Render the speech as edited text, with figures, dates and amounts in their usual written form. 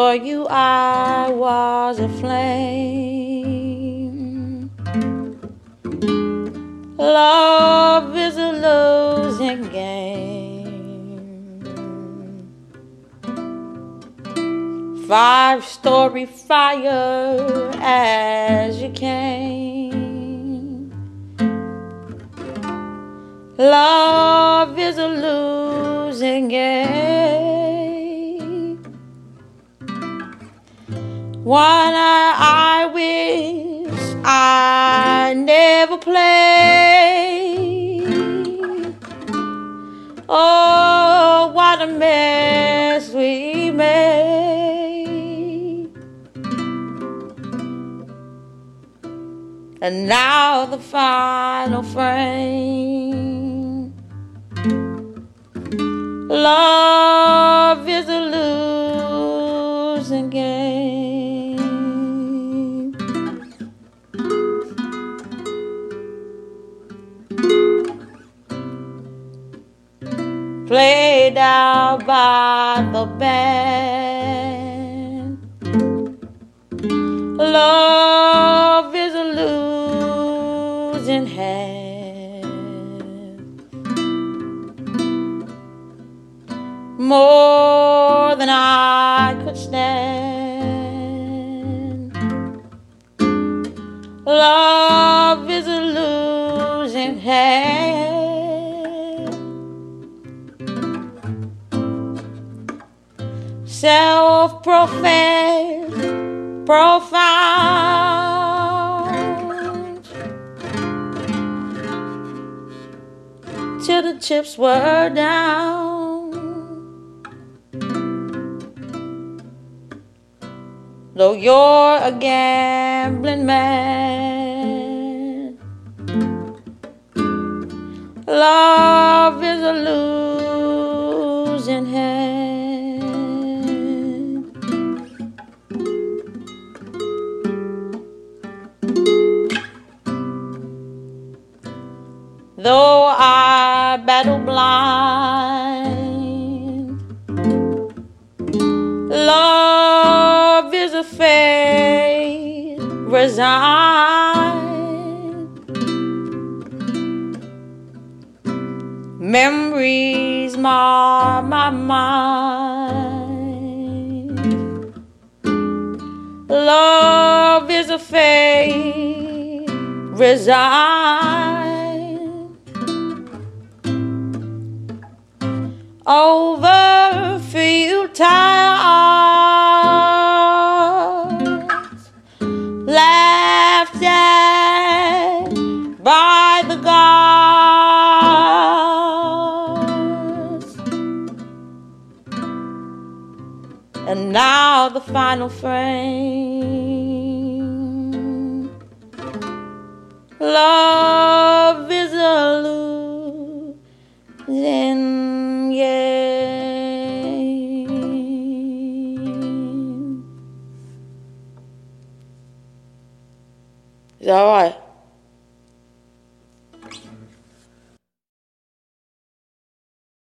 For you I was a flame. Love is a losing game. 5-story fire as you came. Love is a losing game. One I wish I never played. Oh, what a mess we made. And now the final frame. Love is a losing game. Played out by the band. Love is a losing hand. More than I could stand. Love is a losing hand. Self-professed, profound, till the chips were down. Though you're a gambling man, love is a losing hand. Though I battle blind, love is a fate resigned. Memories mar my mind. Love is a fate resigned. Over futile odds, laughed at by the gods. And now the final frame. Love is a losing game. Is that all right?